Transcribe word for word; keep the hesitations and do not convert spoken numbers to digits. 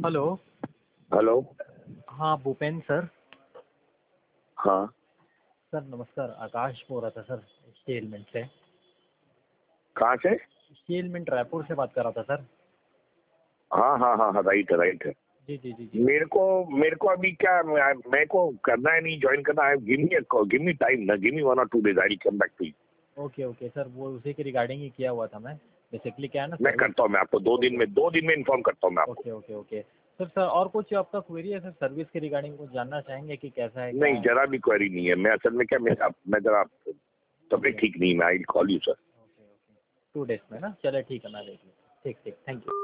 Hello. Hello. हाँ, Bhupen sir. हाँ। Sir नमस्कार, आकाश बोल रहा था सर, स्टील मिंट से। कहाँ से? स्टील मिंट रायपुर से बात कर रहा था सर। हाँ हाँ हाँ हाँ, राइट है राइट है। जी जी जी जी। मेरे को मेरे को अभी क्या, मेरे को करना है, नहीं ज्वाइन करना है। Give me give me time ना, गिव मी वन और two days, I will come back to you. Okay okay sir, वो उसी के रिगार्डिंग ही किया हुआ था मैं। बेसिकली क्या है ना मैं सर। करता हूँ, मैं आपको दो दिन में दो दिन में इन्फॉर्म करता हूँ मैं आपको। Okay okay okay sir. Sir और कुछ आपका क्वेरी है सर, सर्विस के रिगार्डिंग कुछ जानना चाहेंगे कि कैसा है क्या नहीं, है? जरा भी क्वेरी नहीं है। मैं असल में क्या, मैं मैं जरा तबीयत ठीक नहीं, मैं I will call you sir. Okay okay, two days में ना, चले ठीक है, मैं देख लूँ। ठीक ठीक, थैंक यू।